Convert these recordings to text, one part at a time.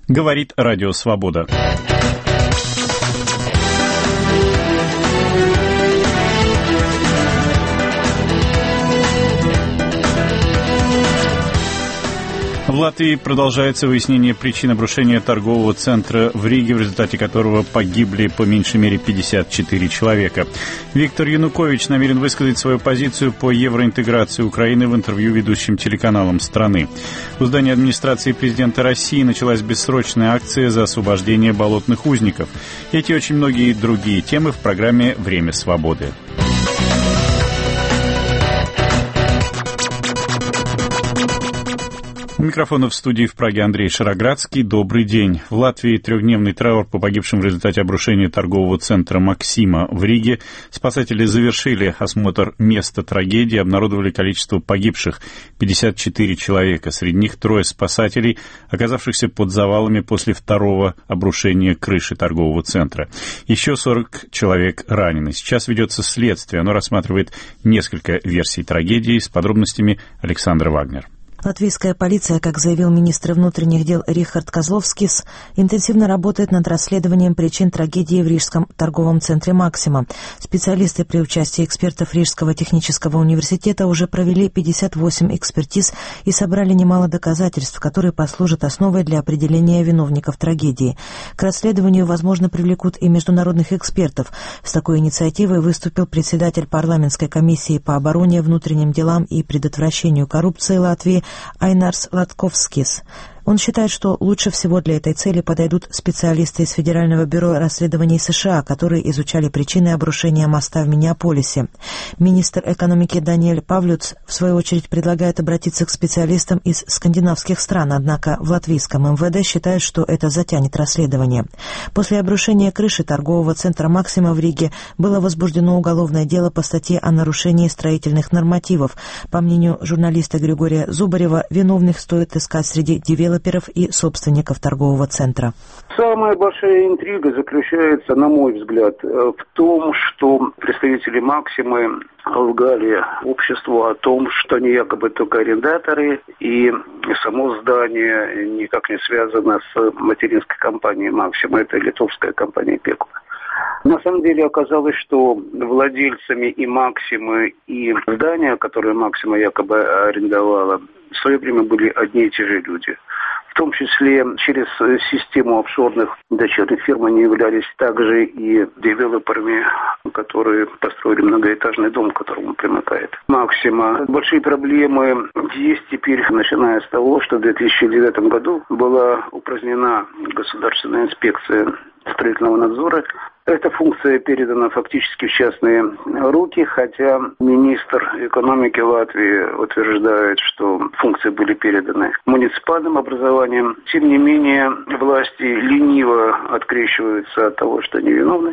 Говорит Радио Свобода. В Латвии продолжается выяснение причин обрушения торгового центра в Риге, в результате которого погибли по меньшей мере 54 человека. Виктор Янукович намерен высказать свою позицию по евроинтеграции Украины в интервью ведущим телеканалам страны. В здании администрации президента России началась бессрочная акция за освобождение болотных узников. Эти и очень многие другие темы в программе «Время свободы». У микрофона в студии в Праге Андрей Шароградский. Добрый день. В Латвии трехдневный траур по погибшим в результате обрушения торгового центра «Максима» в Риге. Спасатели завершили осмотр места трагедии, обнародовали количество погибших – 54 человека. Среди них 3 спасателей, оказавшихся под завалами после второго обрушения крыши торгового центра. Еще 40 человек ранены. Сейчас ведется следствие. Оно рассматривает несколько версий трагедии. С подробностями Александр Вагнер. Латвийская полиция, как заявил министр внутренних дел Рихард Козловскис, интенсивно работает над расследованием причин трагедии в рижском торговом центре «Максима». Специалисты при участии экспертов Рижского технического университета уже провели 58 экспертиз и собрали немало доказательств, которые послужат основой для определения виновников трагедии. К расследованию, возможно, привлекут и международных экспертов. С такой инициативой выступил председатель парламентской комиссии по обороне, внутренним делам и предотвращению коррупции Латвии Айнарс Латковскис. Он считает, что лучше всего для этой цели подойдут специалисты из Федерального бюро расследований США, которые изучали причины обрушения моста в Миннеаполисе. Министр экономики Даниэль Павлюц, в свою очередь, предлагает обратиться к специалистам из скандинавских стран, однако в латвийском МВД считают, что это затянет расследование. После обрушения крыши торгового центра «Максима» в Риге было возбуждено уголовное дело по статье о нарушении строительных нормативов. По мнению журналиста Григория Зубарева, виновных стоит искать среди девелоперов и собственников торгового центра. Самая большая интрига заключается, на мой взгляд, в том, что представители «Максимы» лгали обществу о том, что они якобы только арендаторы, и само здание никак не связано с материнской компанией «Максима», это литовская компания «Пекла». На самом деле оказалось, что владельцами и «Максимы», и здания, которое «Максима» якобы арендовала, в свое время были одни и те же люди. В том числе через систему офшорных дочерних фирм они являлись также и девелоперами, которые построили многоэтажный дом, к которому примыкает «Максима». Большие проблемы есть теперь, начиная с того, что в 2009 году была упразднена Государственная инспекция строительного надзора. Эта функция передана фактически в частные руки, хотя министр экономики Латвии утверждает, что функции были переданы муниципальным образованием. Тем не менее, власти лениво открещиваются от того, что они виновны,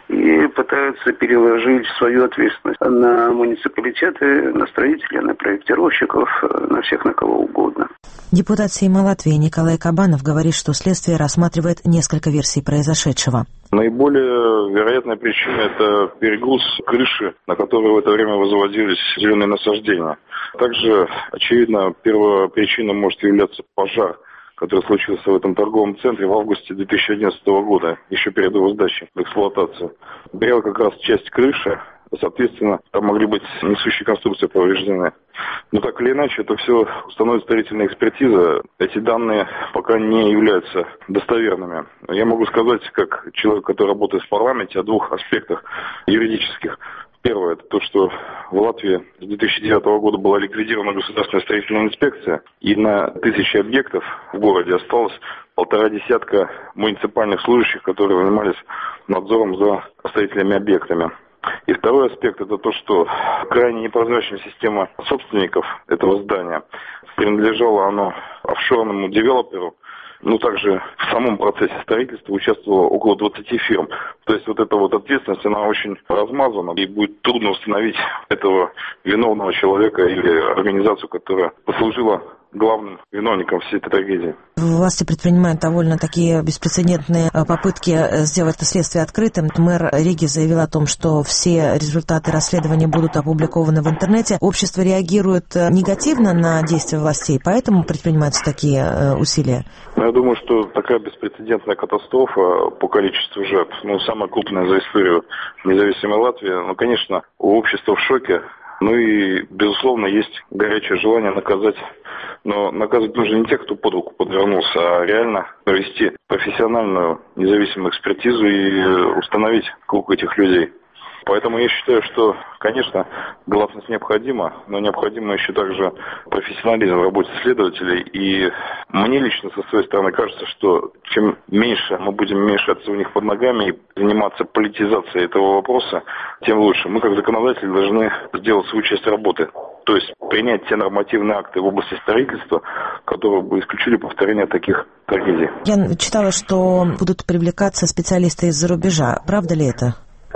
и пытаются переложить свою ответственность на муниципалитеты, на строителей, на проектировщиков, на всех, на кого угодно. Депутат Сейма Латвии Николай Кабанов говорит, что следствие рассматривает несколько версий произошедшего. Наиболее вероятная причина – это перегруз крыши, на которой в это время возводились зеленые насаждения. Также, очевидно, первая причина может являться пожар, который случился в этом торговом центре в августе 2011 года, еще перед его сдачей в эксплуатацию. Горела как раз часть крыши, соответственно, там могли быть несущие конструкции повреждены. Но так или иначе, это все установит строительная экспертиза. Эти данные пока не являются достоверными. Я могу сказать, как человек, который работает в парламенте, о двух аспектах юридических. Первое, это то, что в Латвии с 2009 года была ликвидирована государственная строительная инспекция, и на 1000 объектов в городе осталось 1,5 десятка муниципальных служащих, которые занимались надзором за строительными объектами. И второй аспект – это то, что крайне непрозрачная система собственников этого здания. Принадлежало оно офшорному девелоперу. Также в самом процессе строительства участвовало около 20 фирм. То есть вот эта вот ответственность, она очень размазана, и будет трудно установить этого виновного человека или организацию, которая послужила главным виновником всей этой трагедии. Власти предпринимают довольно такие беспрецедентные попытки сделать это следствие открытым. Мэр Риги заявил о том, что все результаты расследования будут опубликованы в интернете. Общество реагирует негативно на действия властей, поэтому предпринимаются такие усилия. Я думаю, что такая беспрецедентная катастрофа по количеству жертв, самая крупная за историю независимой Латвии, конечно, общество в шоке. И, безусловно, есть горячее желание наказать. Но наказывать нужно не тех, кто под руку подвернулся, а реально провести профессиональную независимую экспертизу и установить круг этих людей. Поэтому я считаю, что, конечно, гласность необходима, но необходимо еще также профессионализм в работе следователей. И мне лично со своей стороны кажется, что чем меньше мы будем мешаться у них под ногами и заниматься политизацией этого вопроса, тем лучше. Мы, как законодатели, должны сделать свою часть работы. То есть принять те нормативные акты в области строительства, которые бы исключили повторение таких трагедий. Я читала, что будут привлекаться специалисты из-за рубежа. Правда ли это?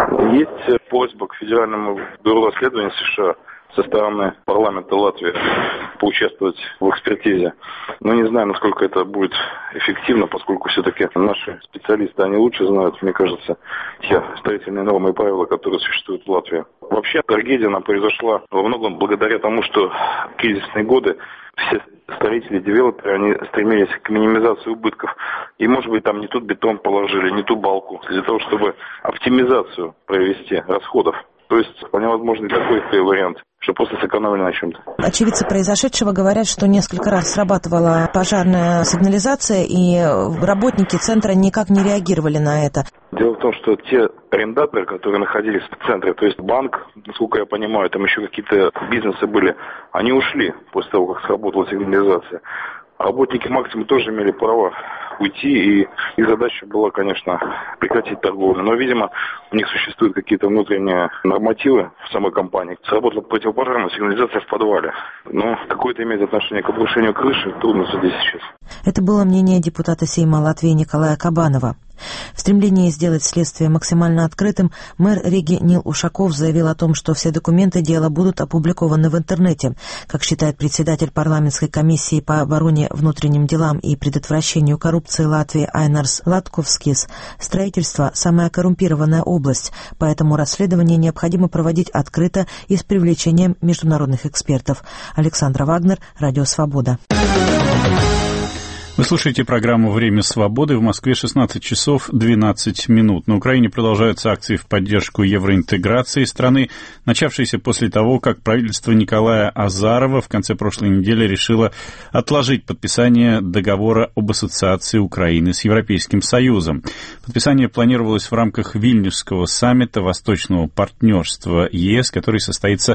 Есть просьба к Федеральному бюро расследований США со стороны парламента Латвии поучаствовать в экспертизе. Но не знаю, насколько это будет эффективно, поскольку все-таки наши специалисты, они лучше знают, мне кажется, те строительные нормы и правила, которые существуют в Латвии. Вообще трагедия, она произошла во многом благодаря тому, что в кризисные годы все строители, девелоперы, они стремились к минимизации убытков. И, может быть, там не тот бетон положили, не ту балку, для того, чтобы оптимизацию провести расходов. То есть, вполне возможно, такой вариант, что просто сэкономили на чем-то. Очевидцы произошедшего говорят, что несколько раз срабатывала пожарная сигнализация, и работники центра никак не реагировали на это. Дело в том, что те арендаторы, которые находились в центре, то есть банк, насколько я понимаю, там еще какие-то бизнесы были, они ушли после того, как сработала сигнализация. Работники Максима тоже имели право уйти, и их задача была, конечно, прекратить торговлю. Но, видимо, у них существуют какие-то внутренние нормативы в самой компании. Сработала противопожарная сигнализация в подвале. Но какое-то имеет отношение к обрушению крыши, трудно судить сейчас. Это было мнение депутата Сейма Латвии Николая Кабанова. В стремлении сделать следствие максимально открытым, мэр Риги Нил Ушаков заявил о том, что все документы дела будут опубликованы в интернете. Как считает председатель парламентской комиссии по обороне, внутренним делам и предотвращению коррупции Латвии Айнарс Латковскис, строительство – самая коррумпированная область, поэтому расследование необходимо проводить открыто и с привлечением международных экспертов. Александра Вагнер, Радио Свобода. Вы слушаете программу «Время свободы». В Москве 16 часов 12 минут. На Украине продолжаются акции в поддержку евроинтеграции страны, начавшиеся после того, как правительство Николая Азарова в конце прошлой недели решило отложить подписание договора об ассоциации Украины с Европейским Союзом. Подписание планировалось в рамках Вильнюсского саммита Восточного партнерства ЕС, который состоится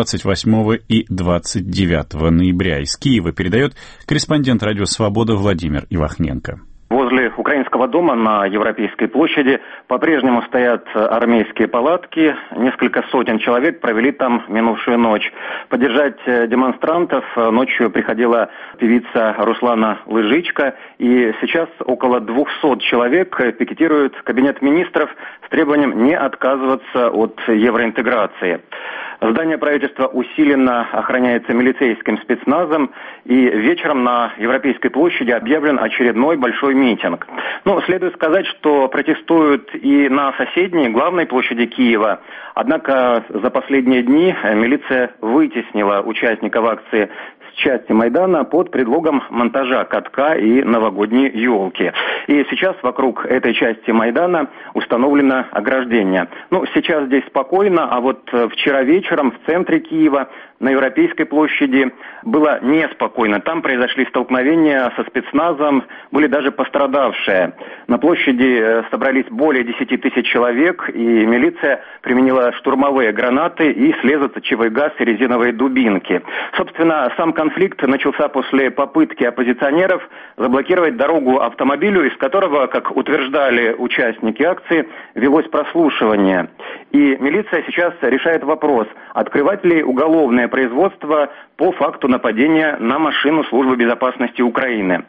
28 и 29 ноября. Из Киева передает корреспондент «Радио Свобода» Владимир Ивахненко. Возле Украинского дома на Европейской площади по-прежнему стоят армейские палатки. Несколько сотен человек провели там минувшую ночь. Поддержать демонстрантов ночью приходила певица Руслана Лыжичка. И сейчас около 200 человек пикетируют кабинет министров с требованием не отказываться от евроинтеграции. Здание правительства усиленно охраняется милицейским спецназом, и вечером на Европейской площади объявлен очередной большой митинг. Следует сказать, что протестуют и на соседней главной площади Киева. Однако за последние дни милиция вытеснила участников акции с части Майдана под предлогом монтажа катка и новогодней елки. И сейчас вокруг этой части Майдана установлено ограждение. Сейчас здесь спокойно, а вот вчера вечером в центре Киева на Европейской площади было неспокойно. Там произошли столкновения со спецназом, были даже пострадавшие. На площади собрались более 10 тысяч человек, и милиция применила штурмовые гранаты и слезоточивый газ и резиновые дубинки. Собственно, сам конфликт начался после попытки оппозиционеров заблокировать дорогу автомобилю, из которого, как утверждали участники акции, велось прослушивание. И милиция сейчас решает вопрос, открывать ли уголовное производство по факту нападения на машину Службы безопасности Украины.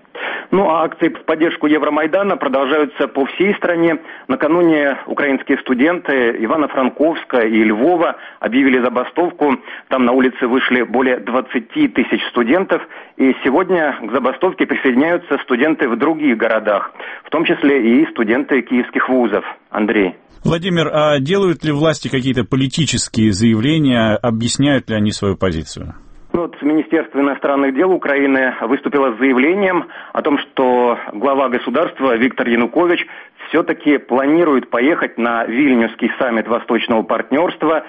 Ну а акции в поддержку Евромайдана продолжаются по всей стране. Накануне украинские студенты Ивано-Франковска и Львова объявили забастовку. Там на улице вышли более 20 тысяч студентов. И сегодня к забастовке присоединяются студенты в других городах, в том числе и студенты киевских вузов. Андрей. Владимир, а делают ли власти какие-то политические заявления, объясняют ли они свою позицию? Вот Министерство иностранных дел Украины выступило с заявлением о том, что глава государства Виктор Янукович все-таки планирует поехать на Вильнюсский саммит Восточного партнерства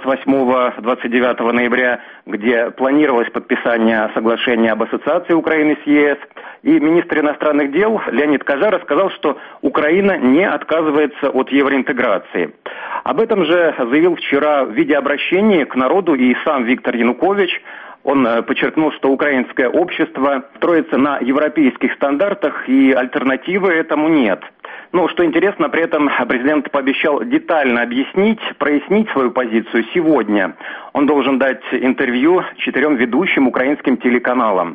28-29 ноября, где планировалось подписание соглашения об ассоциации Украины с ЕС. И министр иностранных дел Леонид Кожара сказал, что Украина не отказывается от евроинтеграции. Об этом же заявил вчера в видеообращении к народу и сам Виктор Янукович. Он подчеркнул, что украинское общество строится на европейских стандартах и альтернативы этому нет. Но, что интересно, при этом президент пообещал детально объяснить, прояснить свою позицию сегодня. Он должен дать интервью 4 ведущим украинским телеканалам.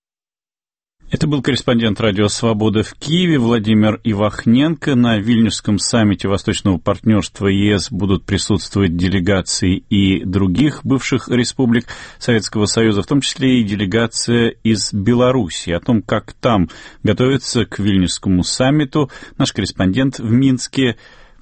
Это был корреспондент «Радио Свобода» в Киеве Владимир Ивахненко. На Вильнюсском саммите Восточного партнерства ЕС будут присутствовать делегации и других бывших республик Советского Союза, в том числе и делегация из Беларуси. О том, как там готовятся к Вильнюсскому саммиту, наш корреспондент в Минске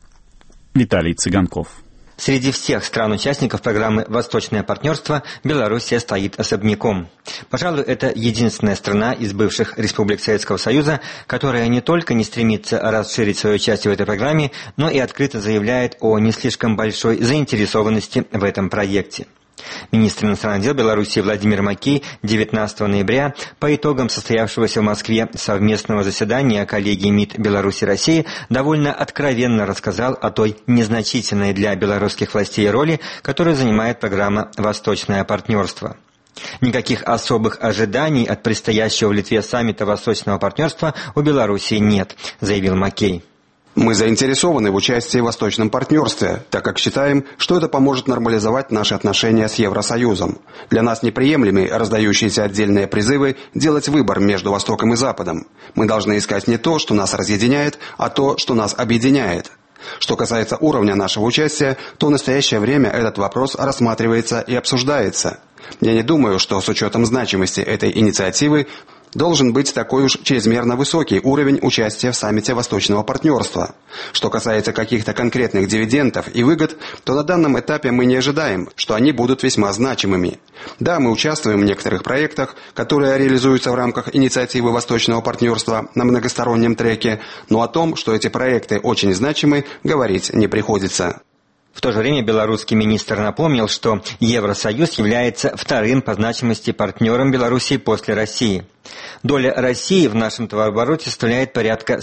Виталий Цыганков. Среди всех стран-участников программы «Восточное партнерство» Белоруссия стоит особняком. Пожалуй, это единственная страна из бывших республик Советского Союза, которая не только не стремится расширить свое участие в этой программе, но и открыто заявляет о не слишком большой заинтересованности в этом проекте. Министр иностранных дел Беларуси Владимир Макей 19 ноября по итогам состоявшегося в Москве совместного заседания коллегии МИД Беларуси и России довольно откровенно рассказал о той незначительной для белорусских властей роли, которую занимает программа «Восточное партнерство». Никаких особых ожиданий от предстоящего в Литве саммита Восточного партнерства у Беларуси нет, заявил Макей. Мы заинтересованы в участии в Восточном партнерстве, так как считаем, что это поможет нормализовать наши отношения с Евросоюзом. Для нас неприемлемы раздающиеся отдельные призывы делать выбор между Востоком и Западом. Мы должны искать не то, что нас разъединяет, а то, что нас объединяет. Что касается уровня нашего участия, то в настоящее время этот вопрос рассматривается и обсуждается. Я не думаю, что с учетом значимости этой инициативы должен быть такой уж чрезмерно высокий уровень участия в саммите Восточного партнерства. Что касается каких-то конкретных дивидендов и выгод, то на данном этапе мы не ожидаем, что они будут весьма значимыми. Да, мы участвуем в некоторых проектах, которые реализуются в рамках инициативы Восточного партнерства на многостороннем треке, но о том, что эти проекты очень значимы, говорить не приходится. В то же время белорусский министр напомнил, что Евросоюз является вторым по значимости партнером Белоруссии после России. Доля России в нашем товарообороте составляет порядка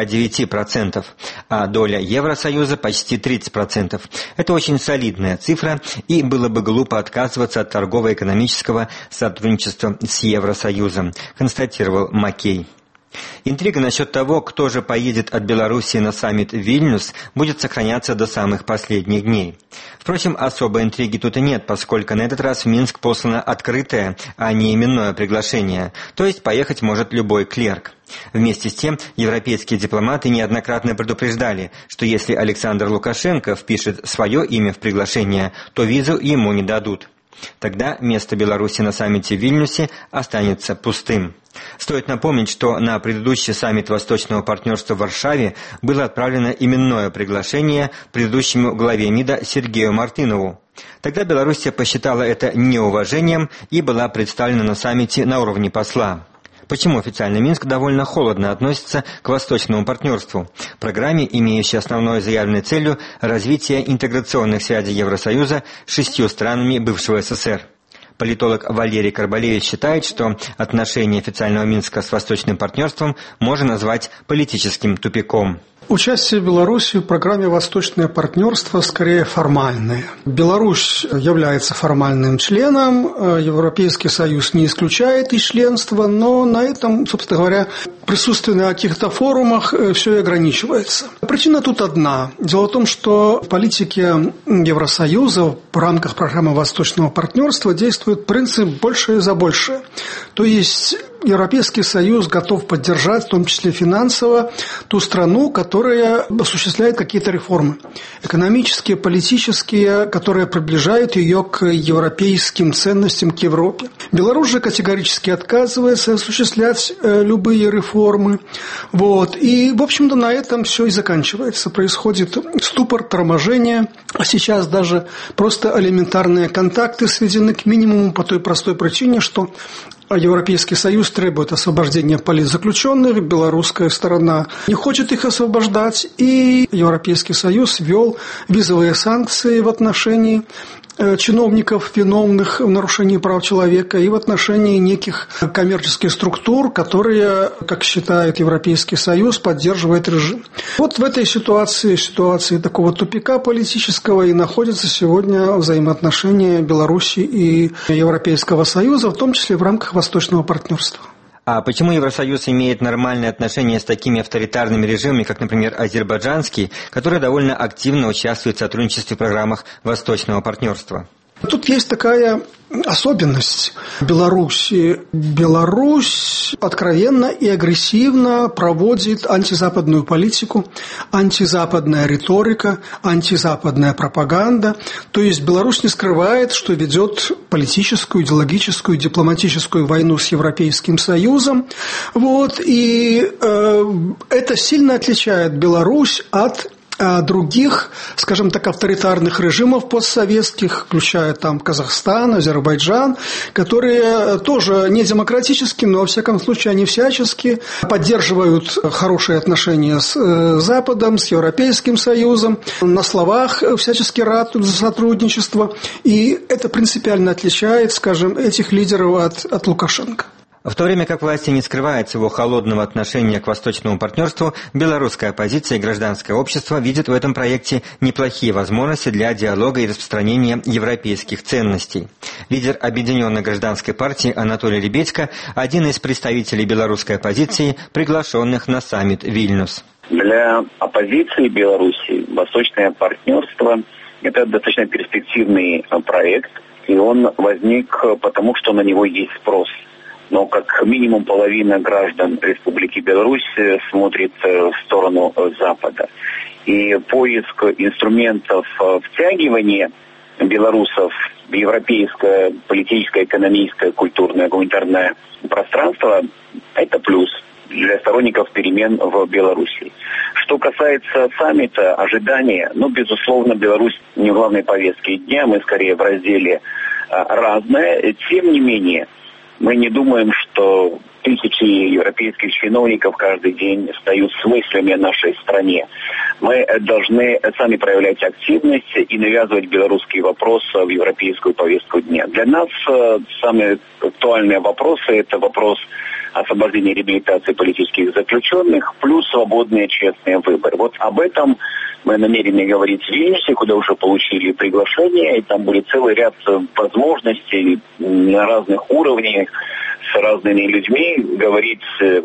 49%, а доля Евросоюза почти 30%. Это очень солидная цифра, и было бы глупо отказываться от торгово-экономического сотрудничества с Евросоюзом, констатировал Макей. Интрига насчет того, кто же поедет от Белоруссии на саммит в Вильнюс, будет сохраняться до самых последних дней. Впрочем, особой интриги тут и нет, поскольку на этот раз в Минск послано открытое, а не именное приглашение, то есть поехать может любой клерк. Вместе с тем, европейские дипломаты неоднократно предупреждали, что если Александр Лукашенко впишет свое имя в приглашение, то визу ему не дадут. Тогда место Беларуси на саммите в Вильнюсе останется пустым. Стоит напомнить, что на предыдущий саммит Восточного партнерства в Варшаве было отправлено именное приглашение предыдущему главе МИДа Сергею Мартынову. Тогда Белоруссия посчитала это неуважением и была представлена на саммите на уровне посла. Почему официально Минск довольно холодно относится к Восточному партнерству, программе, имеющей основной заявленной целью развитие интеграционных связей Евросоюза с 6 странами бывшего СССР? Политолог Валерий Карбалевич считает, что отношения официального Минска с Восточным партнерством можно назвать политическим тупиком. Участие Беларуси в программе «Восточное партнерство» скорее формальное. Беларусь является формальным членом, Европейский Союз не исключает из членства, но на этом, собственно говоря, присутствие на каких-то форумах все и ограничивается. Причина тут одна. Дело в том, что в политике Евросоюза в рамках программы «Восточного партнерства» действует принцип «большее за большее». То есть Европейский Союз готов поддержать, в том числе финансово, ту страну, которая осуществляет какие-то реформы. Экономические, политические, которые приближают ее к европейским ценностям, к Европе. Беларусь же категорически отказывается осуществлять любые реформы. И, в общем-то, на этом все и заканчивается. Происходит ступор, торможение. А сейчас даже просто элементарные контакты сведены к минимуму по той простой причине, что Европейский Союз требует освобождения политзаключенных, белорусская сторона не хочет их освобождать, и Европейский Союз ввел визовые санкции в отношении чиновников, виновных в нарушении прав человека, и в отношении неких коммерческих структур, которые, как считает Европейский Союз, поддерживают режим. В этой ситуации такого тупика политического и находятся сегодня взаимоотношения Беларуси и Европейского Союза, в том числе в рамках Восточного партнерства. А почему Евросоюз имеет нормальные отношения с такими авторитарными режимами, как, например, азербайджанский, который довольно активно участвует в сотрудничестве в программах Восточного партнерства? Тут есть такая особенность Беларуси. Беларусь откровенно и агрессивно проводит антизападную политику, антизападная риторика, антизападная пропаганда. То есть Беларусь не скрывает, что ведет политическую, идеологическую, дипломатическую войну с Европейским Союзом. И это сильно отличает Беларусь от других, скажем так, авторитарных режимов постсоветских, включая там Казахстан, Азербайджан, которые тоже не демократически, но, во всяком случае, они всячески поддерживают хорошие отношения с Западом, с Европейским Союзом, на словах всячески ратуют за сотрудничество, и это принципиально отличает, скажем, этих лидеров от Лукашенко. В то время как власти не скрывают своего холодного отношения к Восточному партнерству, белорусская оппозиция и гражданское общество видят в этом проекте неплохие возможности для диалога и распространения европейских ценностей. Лидер Объединенной гражданской партии Анатолий Лебедько – один из представителей белорусской оппозиции, приглашенных на саммит Вильнюс. Для оппозиции Беларуси Восточное партнерство – это достаточно перспективный проект, и он возник потому, что на него есть спрос. Но как минимум половина граждан Республики Беларусь смотрит в сторону Запада. И поиск инструментов втягивания белорусов в европейское политическое, экономическое, культурное, гуманитарное пространство – это плюс для сторонников перемен в Беларуси. Что касается саммита, ожидания, безусловно, Беларусь не в главной повестке дня, мы скорее в разделе «разное». Тем не менее, мы не думаем, что тысячи европейских чиновников каждый день встают с мыслями о нашей стране. Мы должны сами проявлять активность и навязывать белорусские вопросы в европейскую повестку дня. Для нас самые актуальные вопросы – это вопрос освобождения и реабилитации политических заключенных, плюс свободные честные выборы. Об этом мы намерены говорить в Вильнюсе, куда уже получили приглашение, и там будет целый ряд возможностей на разных уровнях с разными людьми говорить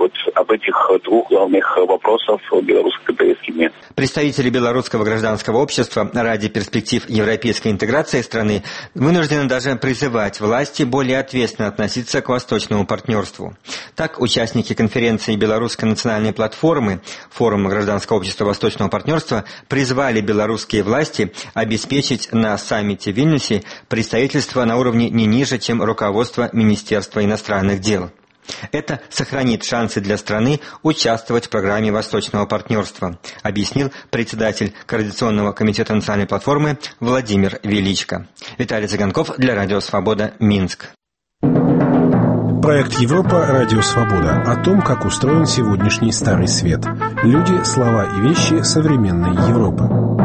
об этих двух главных вопросах белорусской повестки дня. Представители белорусского гражданского общества ради перспектив европейской интеграции страны вынуждены даже призывать власти более ответственно относиться к Восточному партнерству. Так, участники конференции Белорусской национальной платформы Форума гражданского общества Восточного партнерства призвали белорусские власти обеспечить на саммите в Вильнюсе представительство на уровне не ниже, чем руководство Министерства иностранных дел. Это сохранит шансы для страны участвовать в программе Восточного партнерства, объяснил председатель Координационного комитета национальной платформы Владимир Величко. Виталий Цыганков для Радио Свобода, Минск. Проект Европа «Радио Свобода» о том, как устроен сегодняшний Старый Свет. Люди, слова и вещи современной Европы.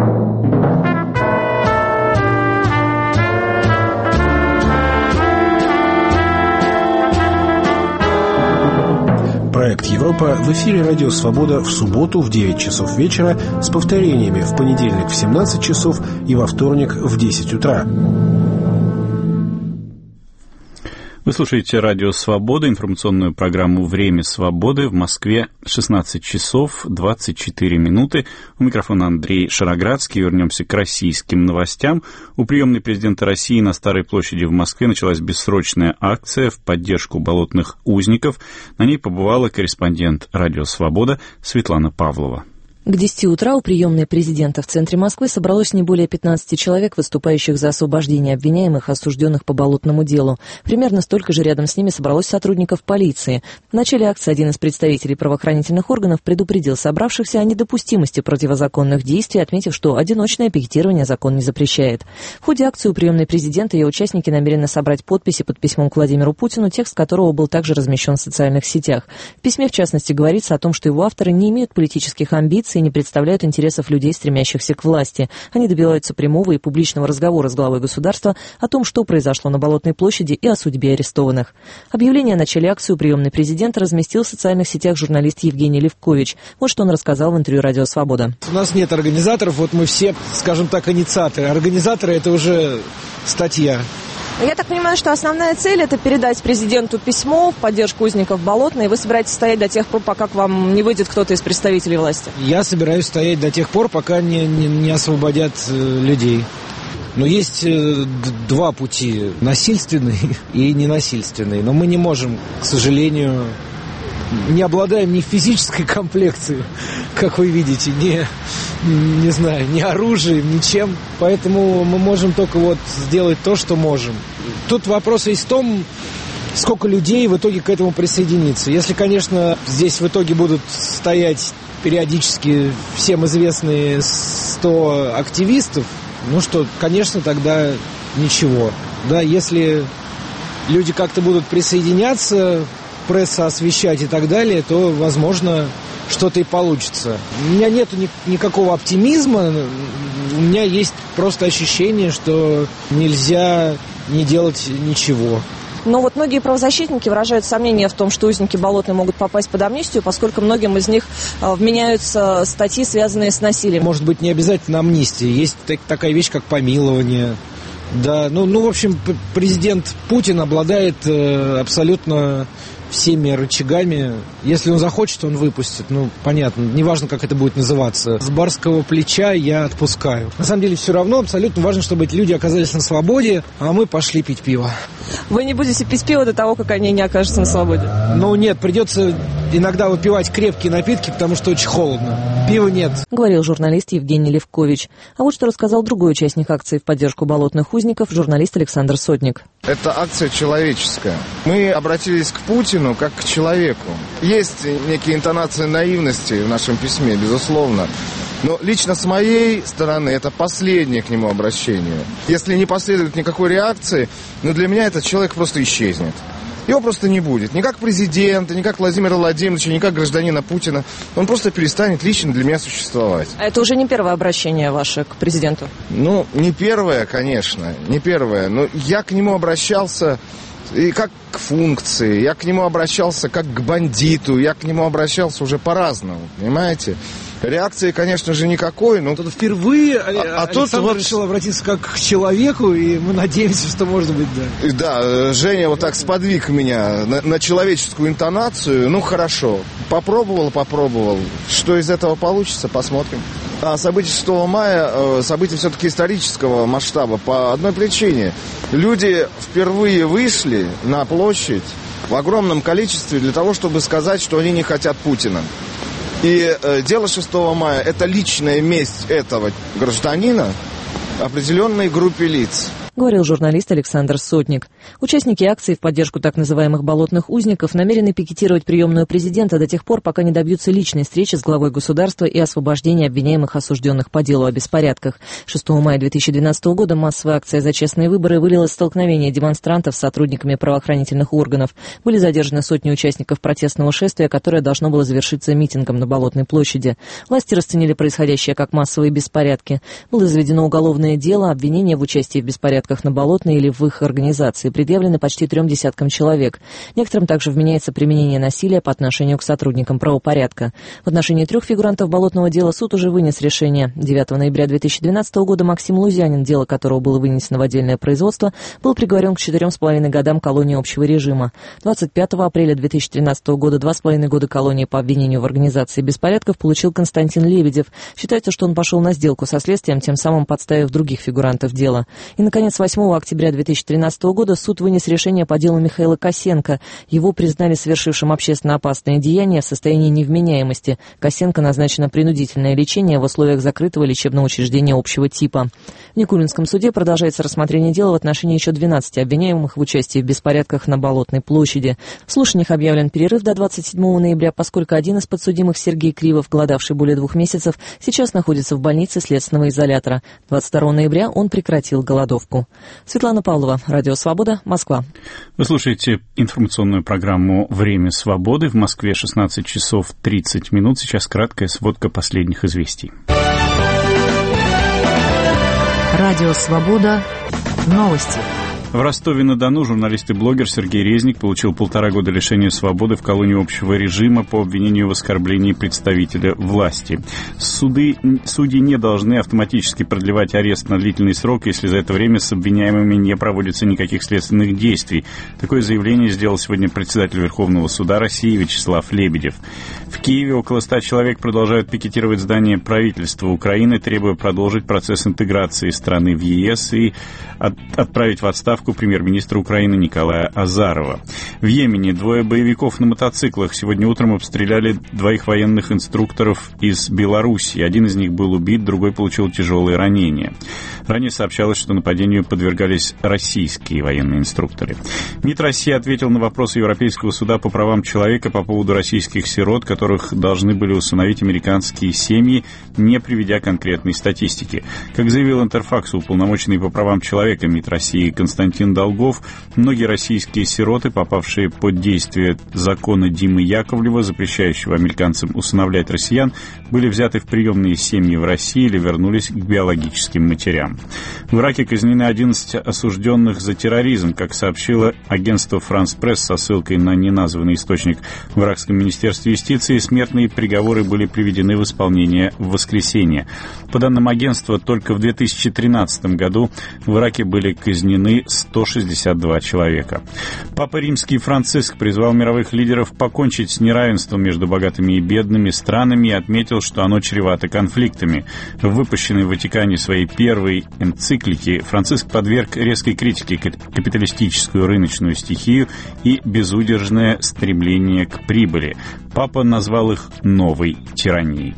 Проект Европа в эфире Радио Свобода в субботу в 9 часов вечера с повторениями в понедельник в 17 часов и во вторник в 10 утра. Вы слушаете радио «Свобода», информационную программу «Время свободы». В Москве 16 часов 24 минуты. У микрофона Андрей Шароградский. Вернемся к российским новостям. У приемной президента России на Старой площади в Москве началась бессрочная акция в поддержку болотных узников. На ней побывала корреспондент радио «Свобода» Светлана Павлова. К 10 утра у приемной президента в центре Москвы собралось не более 15 человек, выступающих за освобождение обвиняемых, осужденных по болотному делу. Примерно столько же рядом с ними собралось сотрудников полиции. В начале акции один из представителей правоохранительных органов предупредил собравшихся о недопустимости противозаконных действий, отметив, что одиночное пикетирование закон не запрещает. В ходе акции у приемной президента ее участники намерены собрать подписи под письмом к Владимиру Путину, текст которого был также размещен в социальных сетях. В письме, в частности, говорится о том, что его авторы не имеют политических амбиций и не представляют интересов людей, стремящихся к власти. Они добиваются прямого и публичного разговора с главой государства о том, что произошло на Болотной площади и о судьбе арестованных. Объявление о начале акции у приемной президента разместил в социальных сетях журналист Евгений Левкович. Вот что он рассказал в интервью «Радио Свобода». У нас нет организаторов, вот мы все, скажем так, инициаторы. Организаторы — это уже статья. Я так понимаю, что основная цель – это передать президенту письмо в поддержку узников Болотной, и вы собираетесь стоять до тех пор, пока к вам не выйдет кто-то из представителей власти? Я собираюсь стоять до тех пор, пока не освободят людей. Но есть два пути – насильственный и ненасильственный. Но мы не можем, к сожалению, не обладаем ни физической комплекцией, как вы видите, не знаю, ни оружием, ничем. Поэтому мы можем только вот сделать то, что можем. Тут вопрос весь в том, сколько людей в итоге к этому присоединится. Если, конечно, здесь в итоге будут стоять периодически всем известные 100 активистов, ну что, конечно, тогда ничего. Да, если люди как-то будут присоединяться, пресса освещать и так далее, то, возможно, что-то и получится. У меня нет никакого оптимизма, у меня есть просто ощущение, что нельзя не делать ничего. Но вот многие правозащитники выражают сомнения в том, что узники Болотной могут попасть под амнистию, поскольку многим из них вменяются статьи, связанные с насилием. Может быть, не обязательно амнистия. Есть такая вещь, как помилование. Да, в общем, президент Путин обладает абсолютно всеми рычагами. Если он захочет, он выпустит. Понятно, неважно, как это будет называться. С барского плеча я отпускаю. На самом деле, все равно абсолютно важно, чтобы эти люди оказались на свободе, а мы пошли пить пиво. Вы не будете пить пиво до того, как они не окажутся на свободе? Нет, придется иногда выпивать крепкие напитки, потому что очень холодно. Пива нет. Говорил журналист Евгений Левкович. А вот что рассказал другой участник акции в поддержку болотных узников, журналист Александр Сотник. Это акция человеческая. Мы обратились к Путину как к человеку. Есть некие интонации наивности в нашем письме, безусловно. Но лично с моей стороны это последнее к нему обращение. Если не последует никакой реакции, для меня этот человек просто исчезнет. Его просто не будет. Ни как президента, ни как Владимира Владимировича, ни как гражданина Путина. Он просто перестанет лично для меня существовать. А это уже не первое обращение ваше к президенту? Не первое, конечно, не первое. Но я к нему обращался и как к функции, я к нему обращался как к бандиту, я к нему обращался уже по-разному, понимаете? Реакции, конечно же, никакой, но... Тут впервые Александр решил обратиться как к человеку, и мы надеемся, что, может быть, да. Да, Женя вот так сподвиг меня на человеческую интонацию. Хорошо. Попробовал. Что из этого получится, посмотрим. События 6 мая, события все-таки исторического масштаба по одной причине. Люди впервые вышли на площадь в огромном количестве для того, чтобы сказать, что они не хотят Путина. И дело 6 мая – это личная месть этого гражданина определенной группе лиц. Говорил журналист Александр Сотник. Участники акции в поддержку так называемых болотных узников намерены пикетировать приемную президента до тех пор, пока не добьются личной встречи с главой государства и освобождения обвиняемых, осужденных по делу о беспорядках. 6 мая 2012 года массовая акция «За честные выборы» вылилась в столкновение демонстрантов с сотрудниками правоохранительных органов. Были задержаны сотни участников протестного шествия, которое должно было завершиться митингом на Болотной площади. Власти расценили происходящее как массовые беспорядки. Было заведено уголовное дело, обвинение в участии в беспорядках беспорядках на Болотной или в их организации предъявлены почти 30 человек. Некоторым также вменяется применение насилия по отношению к сотрудникам правопорядка. В отношении 3 фигурантов Болотного дела суд уже вынес решение. 9 ноября 2012 года Максим Лузянин, дело которого было вынесено в отдельное производство, был приговорен к 4,5 годам колонии общего режима. 25 апреля 2013 года 2,5 года колонии по обвинению в организации беспорядков получил Константин Лебедев. Считается, что он пошел на сделку со следствием, тем самым подставив других фигурантов дела. И, наконец, 8 октября 2013 года суд вынес решение по делу Михаила Косенко. Его признали совершившим общественно опасное деяние в состоянии невменяемости. Косенко назначено принудительное лечение в условиях закрытого лечебного учреждения общего типа. В Никулинском суде продолжается рассмотрение дела в отношении еще 12 обвиняемых в участии в беспорядках на Болотной площади. В слушаниях объявлен перерыв до 27 ноября, поскольку один из подсудимых, Сергей Кривов, голодавший более 2 месяцев, сейчас находится в больнице следственного изолятора. 22 ноября он прекратил голодовку. Светлана Павлова, Радио Свобода, Москва. Вы слушаете информационную программу «Время свободы». В Москве 16 часов 30 минут. Сейчас краткая сводка последних известий. Радио Свобода. Новости. В Ростове-на-Дону журналист и блогер Сергей Резник получил 1,5 года лишения свободы в колонии общего режима по обвинению в оскорблении представителя власти. Судьи не должны автоматически продлевать арест на длительный срок, если за это время с обвиняемыми не проводится никаких следственных действий. Такое заявление сделал сегодня председатель Верховного суда России Вячеслав Лебедев. В Киеве около 100 человек продолжают пикетировать здание правительства Украины, требуя продолжить процесс интеграции страны в ЕС и отправить в отставку премьер-министра Украины Николая Азарова. В Йемене 2 боевиков на мотоциклах сегодня утром обстреляли 2 военных инструкторов из Беларуси. Один из них был убит, другой получил тяжелые ранения. Ранее сообщалось, что нападению подвергались российские военные инструкторы. МИД России ответил на вопрос Европейского суда по правам человека по поводу российских сирот, которых должны были усыновить американские семьи, не приведя конкретной статистики. Как заявил Интерфаксу уполномоченный по правам человека МИД России Константин Долгов, многие российские сироты, попавшие под действие закона Димы Яковлева, запрещающего американцам усыновлять россиян, были взяты в приемные семьи в России или вернулись к биологическим матерям. В Ираке казнены 11 осужденных за терроризм, как сообщило агентство «Франс Пресс» со ссылкой на неназванный источник в Иракском министерстве юстиции. Смертные приговоры были приведены в исполнение в воскресенье. По данным агентства, только в 2013 году в Ираке были казнены 162 человека. Папа Римский Франциск призвал мировых лидеров покончить с неравенством между богатыми и бедными странами и отметил, что оно чревато конфликтами. В выпущенной в Ватикане своей первой энциклике Франциск подверг резкой критике капиталистическую рыночную стихию и безудержное стремление к прибыли. Папа назвал их новой тиранией.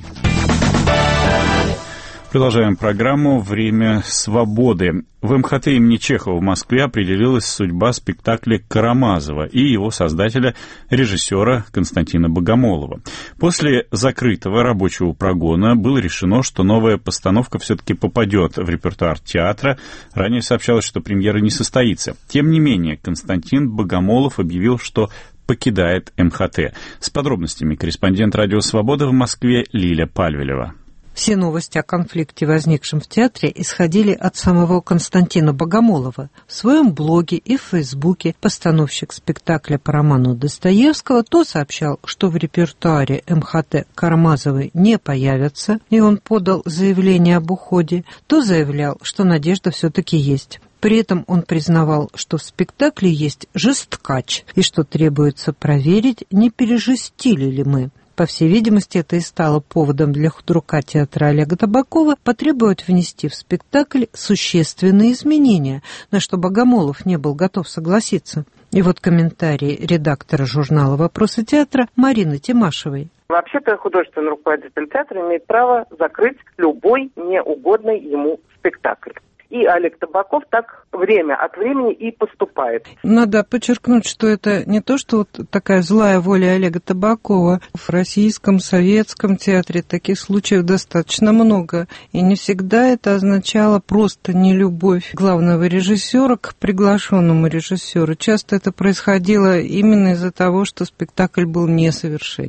Продолжаем программу «Время свободы». В МХТ имени Чехова в Москве определилась судьба спектакля «Карамазова» и его создателя, режиссера Константина Богомолова. После закрытого рабочего прогона было решено, что новая постановка все-таки попадет в репертуар театра. Ранее сообщалось, что премьера не состоится. Тем не менее, Константин Богомолов объявил, что покидает МХТ. С подробностями корреспондент «Радио Свобода» в Москве Лиля Пальвелева. Все новости о конфликте, возникшем в театре, исходили от самого Константина Богомолова. В своем блоге и в Фейсбуке постановщик спектакля по роману Достоевского то сообщал, что в репертуаре МХТ Карамазовой не появятся, и он подал заявление об уходе, то заявлял, что надежда все-таки есть. При этом он признавал, что в спектакле есть жесткач, и что требуется проверить, не пережестили ли мы. По всей видимости, это и стало поводом для худрука театра Олега Табакова потребовать внести в спектакль существенные изменения, на что Богомолов не был готов согласиться. И вот комментарий редактора журнала «Вопросы театра» Марины Тимашевой. Вообще-то художественный руководитель театра имеет право закрыть любой неугодный ему спектакль. И Олег Табаков так время от времени и поступает. Надо подчеркнуть, что это не то, что вот такая злая воля Олега Табакова. В российском, советском театре таких случаев достаточно много. И не всегда это означало просто нелюбовь главного режиссера к приглашенному режиссеру. Часто это происходило именно из-за того, что спектакль был несовершенен.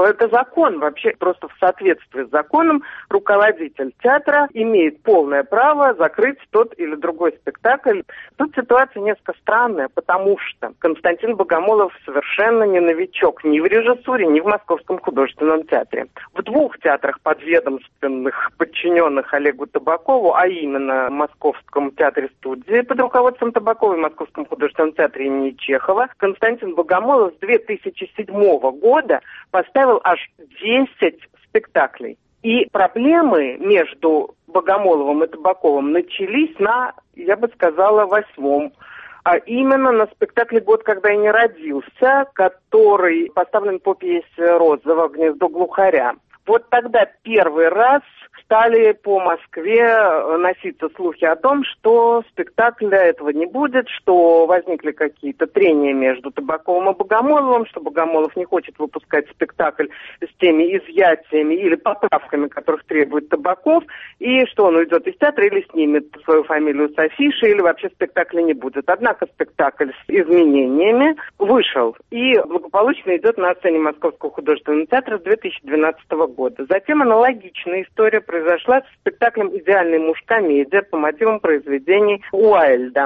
Это закон. Вообще, просто в соответствии с законом руководитель театра имеет полное право закрыть тот или другой спектакль. Тут ситуация несколько странная, потому что Константин Богомолов совершенно не новичок ни в режиссуре, ни в Московском художественном театре. В 2 театрах подведомственных, подчиненных Олегу Табакову, а именно в Московском театре-студии под руководством Табакова и Московском художественном театре имени Чехова, Константин Богомолов с 2007 года поставил аж 10 спектаклей. И проблемы между Богомоловым и Табаковым начались на, я бы сказала, 8-м. А именно на спектакле «Год, когда я не родился», который поставлен по пьесе Розова «Гнездо глухаря». Вот тогда первый раз стали по Москве носиться слухи о том, что спектакля этого не будет, что возникли какие-то трения между Табаковым и Богомоловым, что Богомолов не хочет выпускать спектакль с теми изъятиями или поправками, которых требует Табаков, и что он уйдет из театра или снимет свою фамилию с афиши, или вообще спектакля не будет. Однако спектакль с изменениями вышел и благополучно идет на сцене Московского художественного театра с 2012 года. Затем аналогичная история произошла с спектаклем «Идеальный муж-комедия» по мотивам произведений Уайльда.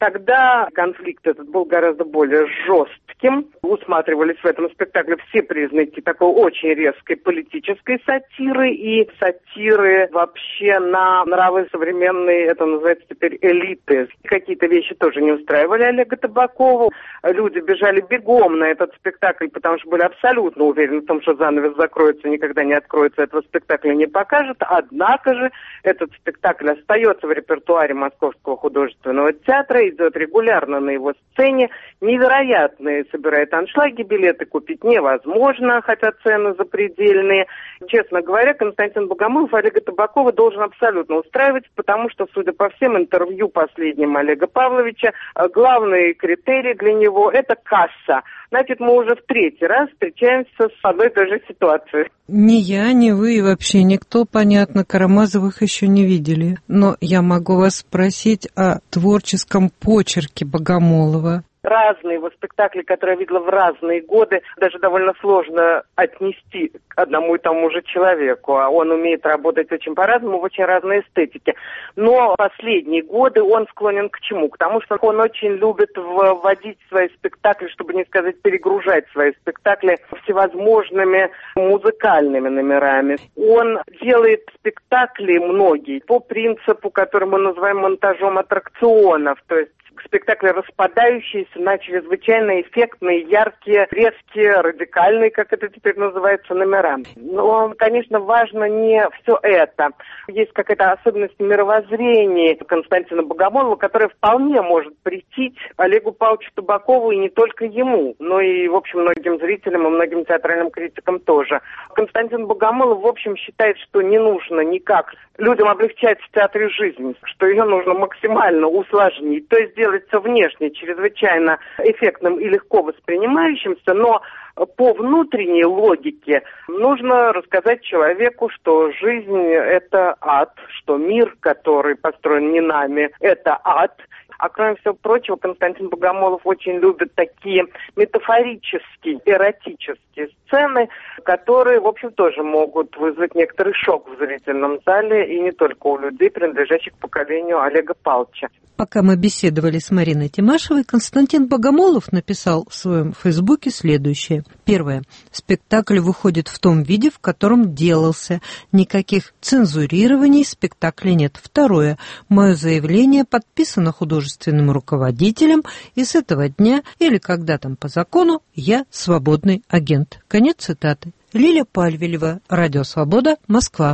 Тогда конфликт этот был гораздо более жестким. Усматривались в этом спектакле все признаки такой очень резкой политической сатиры и сатиры вообще на нравы современной, это называется теперь, элиты. Какие-то вещи тоже не устраивали Олега Табакова. Люди бежали бегом на этот спектакль, потому что были абсолютно уверены в том, что занавес закроется, никогда не откроется, этого спектакля не покажет. Однако же этот спектакль остается в репертуаре Московского художественного театра, идет регулярно на его сцене, невероятные собирает аншлаги, билеты купить невозможно, хотя цены запредельные. Честно говоря, Константин Богомолов Олега Табакова должен абсолютно устраивать, потому что, судя по всем интервью последним Олега Павловича, главный критерий для него – это касса. Значит, мы уже в 3-й раз встречаемся с одной и той же ситуацией. Ни я, ни вы и вообще никто, понятно, Карамазовых еще не видели. Но я могу вас спросить о творческом почерке Богомолова. Разные его спектакли, которые я видела в разные годы, даже довольно сложно отнести к одному и тому же человеку. А он умеет работать очень по-разному, в очень разной эстетике. Но последние годы он склонен к чему? К тому, что он очень любит вводить в свои спектакли, чтобы не сказать перегружать свои спектакли всевозможными музыкальными номерами. Он делает спектакли многие по принципу, который мы называем монтажом аттракционов, то есть спектакли, распадающиеся на чрезвычайно эффектные, яркие, резкие, радикальные, как это теперь называется, номера. Но, конечно, важно не все это. Есть какая-то особенность мировоззрения Константина Богомолова, которая вполне может прийти Олегу Павловичу Табакову и не только ему, но и, в общем, многим зрителям и многим театральным критикам тоже. Константин Богомолов, в общем, считает, что не нужно никак людям облегчать в театре жизнь, что ее нужно максимально усложнить, то есть делать все внешне чрезвычайно эффектным и легко воспринимающимся, но по внутренней логике нужно рассказать человеку, что жизнь – это ад, что мир, который построен не нами, это ад. А кроме всего прочего, Константин Богомолов очень любит такие метафорические, эротические сцены, которые, в общем, тоже могут вызвать некоторый шок в зрительном зале, и не только у людей, принадлежащих к поколению Олега Павловича. Пока мы беседовали с Мариной Тимашевой, Константин Богомолов написал в своем фейсбуке следующее. Первое. Спектакль выходит в том виде, в котором делался. Никаких цензурирований спектакля нет. Второе. Мое заявление подписано художественным руководителем, и с этого дня, или когда там по закону, я свободный агент. Конец цитаты. Лилия Пальвелева, Радио Свобода, Москва.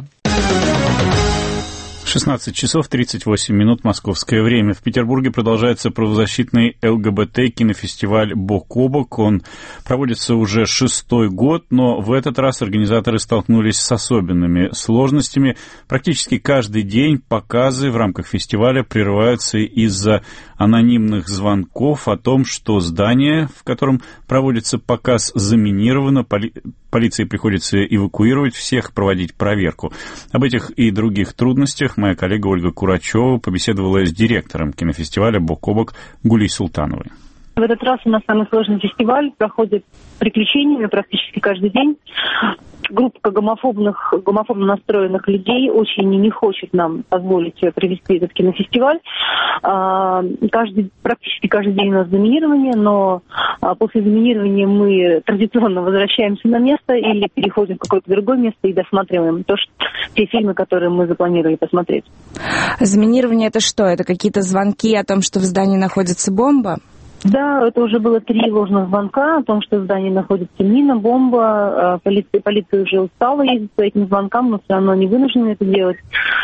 16 часов 38 минут московское время. В Петербурге продолжается правозащитный ЛГБТ-кинофестиваль «Бок о бок». Он проводится уже 6-й год, но в этот раз организаторы столкнулись с особенными сложностями. Практически каждый день показы в рамках фестиваля прерываются из-за анонимных звонков о том, что здание, в котором проводится показ, заминировано. Полиции приходится эвакуировать всех, проводить проверку. Об этих и других трудностях моя коллега Ольга Курачева побеседовала с директором кинофестиваля «Бок о бок» Гулей Султановой. В этот раз у нас самый сложный фестиваль, проходит приключениями практически каждый день. Группа гомофобно настроенных людей очень не хочет нам позволить провести этот кинофестиваль. Практически каждый день у нас заминирование, но после заминирования мы традиционно возвращаемся на место или переходим в какое-то другое место и досматриваем те фильмы, которые мы запланировали посмотреть. Заминирование — это что? Это какие-то звонки о том, что в здании находится бомба? Да, это уже было 3 ложных звонка о том, что в здании находится мина, бомба. Полиция уже устала ездить по этим звонкам, но все равно не вынуждены это делать.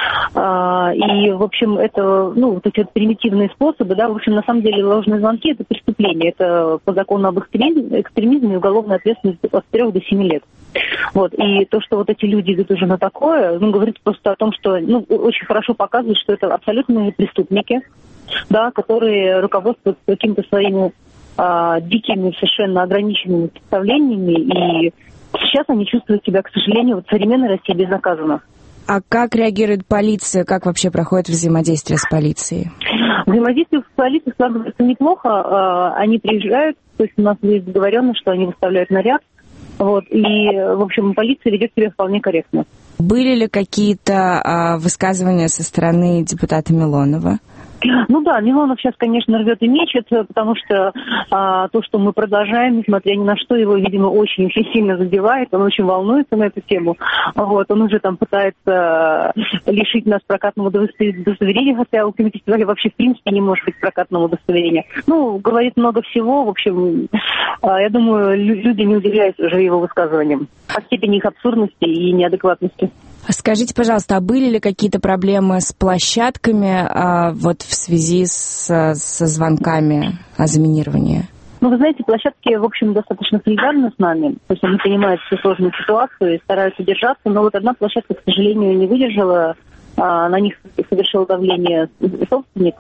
И, в общем, это, вот эти вот примитивные способы, да, в общем, на самом деле ложные звонки — это преступление. Это по закону об экстремизме и уголовной ответственности от 3 до 7 лет. Вот. И то, что вот эти люди идут уже на такое, говорит просто о том, что, очень хорошо показывает, что это абсолютные преступники, да, которые руководствуются какими-то своими дикими, совершенно ограниченными представлениями, и сейчас они чувствуют себя, к сожалению, в современной России безнаказанно. А как реагирует полиция? Как вообще проходит взаимодействие с полицией? Взаимодействие с полицией складывается неплохо. Они приезжают, то есть у нас есть договоренность, что они выставляют наряд. Вот, и, в общем, полиция ведет себя вполне корректно. Были ли какие-то высказывания со стороны депутата Милонова? Ну да, Милонов сейчас, конечно, рвет и мечет, потому что то, что мы продолжаем, несмотря ни на что, его, видимо, очень-очень сильно задевает, он очень волнуется на эту тему. Вот, он уже там пытается лишить нас прокатного удостоверения, хотя у кинофестиваля вообще в принципе не может быть прокатного удостоверения. Говорит много всего, в общем, я думаю, люди не удивляются уже его высказываниям по степени их абсурдности и неадекватности. Скажите, пожалуйста, а были ли какие-то проблемы с площадками в связи со звонками о заминировании? Вы знаете, площадки, в общем, достаточно солидарны с нами. То есть они понимают всю сложную ситуацию и стараются держаться. Но вот одна площадка, к сожалению, не выдержала. На них совершил давление собственник.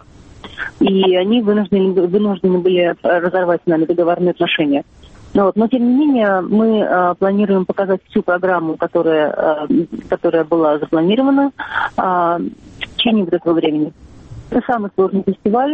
И они вынуждены были разорвать с нами договорные отношения. Но, тем не менее, мы планируем показать всю программу, которая была запланирована в течение этого времени. Это самый сложный фестиваль,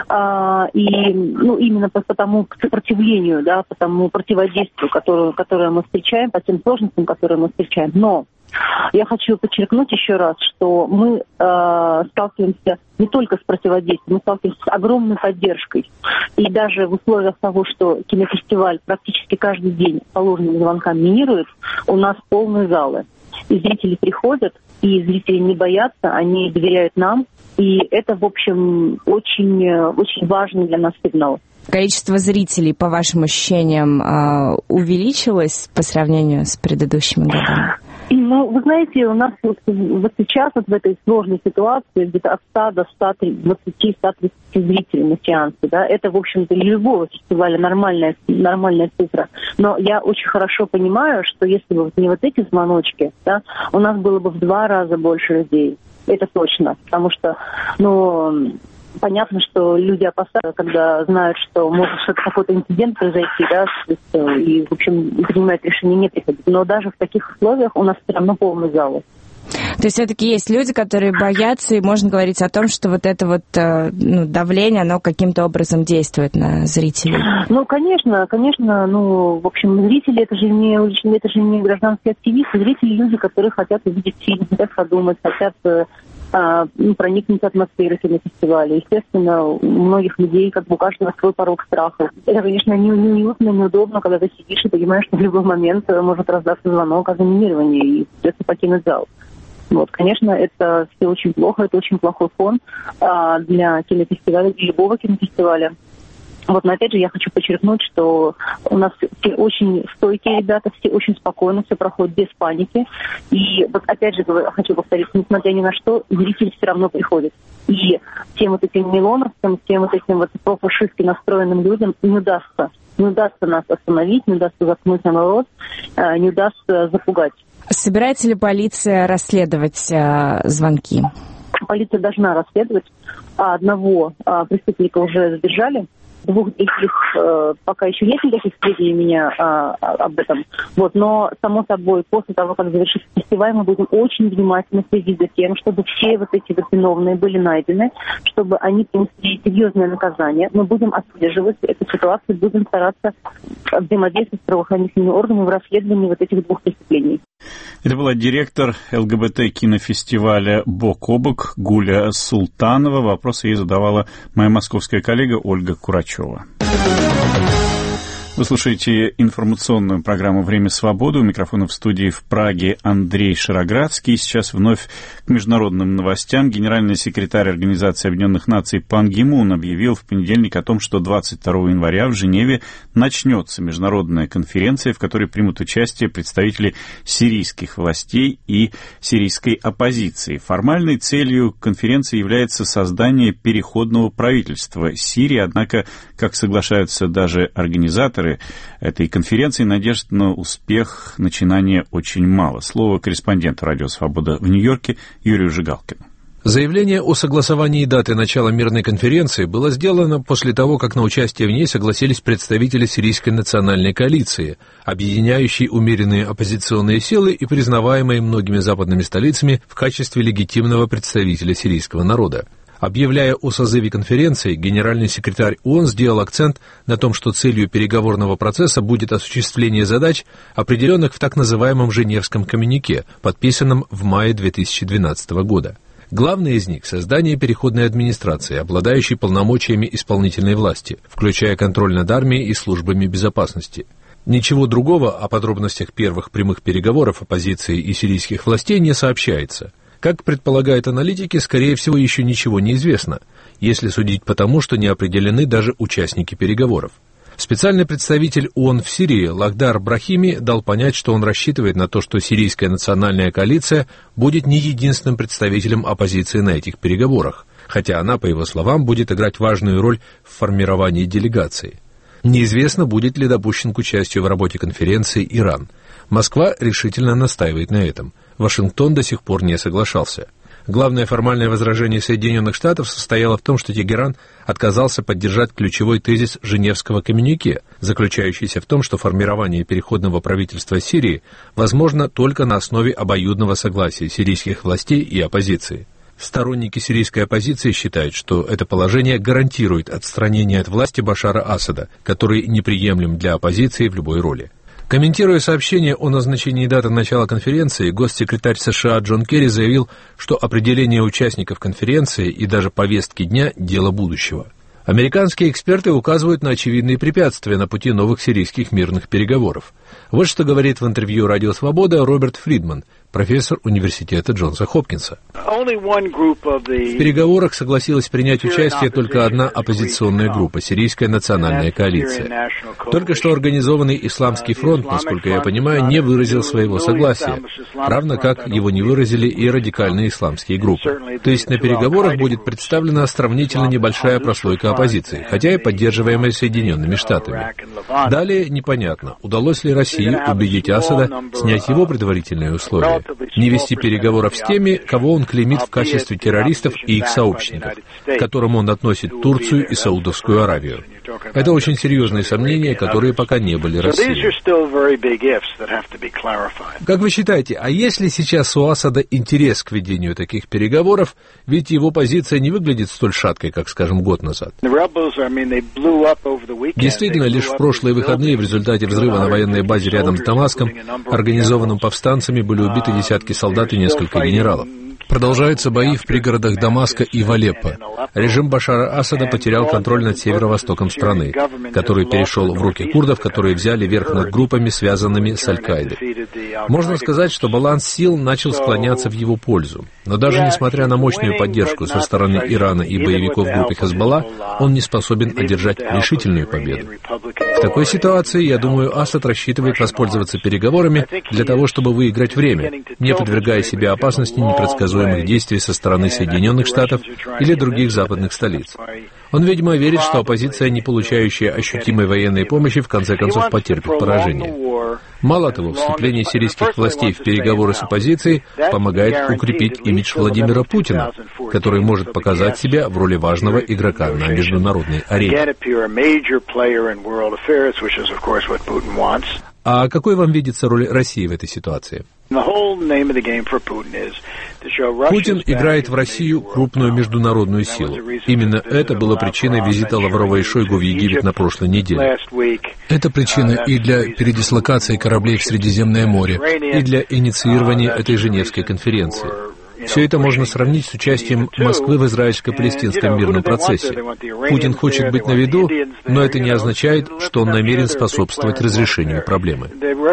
и именно по тому сопротивлению, да, по тому противодействию, которое мы встречаем, по тем сложностям, которые мы встречаем. Но я хочу подчеркнуть еще раз, что мы сталкиваемся не только с противодействием, мы сталкиваемся с огромной поддержкой. И даже в условиях того, что кинофестиваль практически каждый день по ложным звонкам минирует, у нас полные залы. И зрители приходят, и зрители не боятся, они доверяют нам. И это, в общем, очень, очень важный для нас сигнал. Количество зрителей, по вашим ощущениям, увеличилось по сравнению с предыдущими годами? Вы знаете, у нас вот сейчас в этой сложной ситуации где-то от 100 до 120-130 зрителей на сеансе. Да? Это, в общем-то, для любого фестиваля нормальная цифра. Но я очень хорошо понимаю, что если бы не вот эти звоночки, да, у нас было бы в 2 раза больше людей. Это точно. Потому что, понятно, что люди опасаются, когда знают, что может какой-то инцидент произойти, да, и, в общем, принимают решение не приходить. Но даже в таких условиях у нас все равно полный зал. То есть все-таки есть люди, которые боятся, и можно говорить о том, что вот это давление, оно каким-то образом действует на зрителей? Конечно, в общем, зрители это же не гражданские активисты, зрители люди, которые хотят увидеть фильм, хотят подумать, хотят проникнуть в атмосферу кинофестиваля. Естественно, у многих людей, у каждого свой порог страха. Это, конечно, неуютно, неудобно, когда ты сидишь и понимаешь, что в любой момент может раздаться звонок о заминировании и придется покинуть зал. Конечно, это все очень плохо, это очень плохой фон для кинофестиваля, для любого кинофестиваля. Но опять же я хочу подчеркнуть, что у нас все очень стойкие ребята, все очень спокойно, все проходит без паники. И опять же хочу повторить, несмотря ни на что, зрители все равно приходят. И всем этим милоновцам, всем этим профашистски настроенным людям не удастся нас остановить, не удастся заткнуть нам рот, не удастся запугать. Собирается ли полиция расследовать звонки? Полиция должна расследовать. Одного преступника уже задержали. Двух действиях пока еще нет никаких сведений у меня об этом. Но, само собой, после того, как завершится фестиваль, мы будем очень внимательно следить за тем, чтобы все эти виновные были найдены, чтобы они понесли серьезное наказание. Мы будем отслеживать эту ситуацию, будем стараться взаимодействовать с правоохранительными органами в расследовании этих двух преступлений. Это была директор ЛГБТ-кинофестиваля «Бок о бок» Гуля Султанова. Вопросы ей задавала моя московская коллега Ольга Курачева. Вы слушаете информационную программу «Время свободы». У микрофона в студии в Праге Андрей Шароградский. Сейчас вновь к международным новостям. Генеральный секретарь Организации Объединенных Наций Пан Ги Мун объявил в понедельник о том, что 22 января в Женеве начнется международная конференция, в которой примут участие представители сирийских властей и сирийской оппозиции. Формальной целью конференции является создание переходного правительства Сирии, однако, как соглашаются даже организаторы этой конференции, надежд на успех начинания очень мало. Слово корреспонденту «Радио Свобода» в Нью-Йорке Юрию Жигалкину. Заявление о согласовании даты начала мирной конференции было сделано после того, как на участие в ней согласились представители Сирийской национальной коалиции, объединяющей умеренные оппозиционные силы и признаваемой многими западными столицами в качестве легитимного представителя сирийского народа. Объявляя о созыве конференции, генеральный секретарь ООН сделал акцент на том, что целью переговорного процесса будет осуществление задач, определенных в так называемом Женевском коммюнике, подписанном в мае 2012 года. Главное из них – создание переходной администрации, обладающей полномочиями исполнительной власти, включая контроль над армией и службами безопасности. Ничего другого о подробностях первых прямых переговоров оппозиции и сирийских властей не сообщается. Как предполагают аналитики, скорее всего, еще ничего не известно, если судить по тому, что не определены даже участники переговоров. Специальный представитель ООН в Сирии Лахдар Брахими дал понять, что он рассчитывает на то, что сирийская национальная коалиция будет не единственным представителем оппозиции на этих переговорах, хотя она, по его словам, будет играть важную роль в формировании делегации. Неизвестно, будет ли допущен к участию в работе конференции Иран. Москва решительно настаивает на этом. Вашингтон до сих пор не соглашался. Главное формальное возражение Соединенных Штатов состояло в том, что Тегеран отказался поддержать ключевой тезис Женевского коммюнике, заключающийся в том, что формирование переходного правительства Сирии возможно только на основе обоюдного согласия сирийских властей и оппозиции. Сторонники сирийской оппозиции считают, что это положение гарантирует отстранение от власти Башара Асада, который неприемлем для оппозиции в любой роли. Комментируя сообщение о назначении даты начала конференции, госсекретарь США Джон Керри заявил, что определение участников конференции и даже повестки дня – дело будущего. Американские эксперты указывают на очевидные препятствия на пути новых сирийских мирных переговоров. Вот что говорит в интервью «Радио Свобода» Роберт Фридман, профессор университета Джонса Хопкинса. В переговорах согласилась принять участие только одна оппозиционная группа – Сирийская национальная коалиция. Только что организованный Исламский фронт, насколько я понимаю, не выразил своего согласия, равно как его не выразили и радикальные исламские группы. То есть на переговорах будет представлена сравнительно небольшая прослойка оппозиции, хотя и поддерживаемая Соединенными Штатами. Далее непонятно, удалось ли России убедить Асада снять его предварительные условия, не вести переговоров с теми, кого он клеймит в качестве террористов и их сообщников, к которым он относит Турцию и Саудовскую Аравию. Это очень серьезные сомнения, которые пока не были рассеяны. Как вы считаете, а есть ли сейчас у Асада интерес к ведению таких переговоров, ведь его позиция не выглядит столь шаткой, как, скажем, год назад? Действительно, лишь в прошлые выходные в результате взрыва на военной базе рядом с Дамаском, организованным повстанцами, были убиты десятки солдат и несколько генералов. Продолжаются бои в пригородах Дамаска и в Алеппо. Режим Башара Асада потерял контроль над северо-востоком страны, который перешел в руки курдов, которые взяли верх над группами, связанными с Аль-Каидой. Можно сказать, что баланс сил начал склоняться в его пользу. Но даже несмотря на мощную поддержку со стороны Ирана и боевиков группы Хезболла, он не способен одержать решительную победу. В такой ситуации, я думаю, Асад рассчитывает воспользоваться переговорами для того, чтобы выиграть время, не подвергая себя опасности непредсказуемых действий со стороны Соединенных Штатов или других западных столиц. Он, видимо, верит, что оппозиция, не получающая ощутимой военной помощи, в конце концов потерпит поражение. Мало того, вступление сирийских властей в переговоры с оппозицией помогает укрепить имидж Владимира Путина, который может показать себя в роли важного игрока на международной арене. А какой вам видится роль России в этой ситуации? Путин играет в Россию крупную международную силу. Именно это было причиной визита Лаврова и Шойгу в Египет на прошлой неделе. Это причина и для передислокации кораблей в Средиземное море, и для инициирования этой Женевской конференции. Все это можно сравнить с участием Москвы в израильско-палестинском мирном процессе. Путин хочет быть на виду, но это не означает, что он намерен способствовать разрешению проблемы.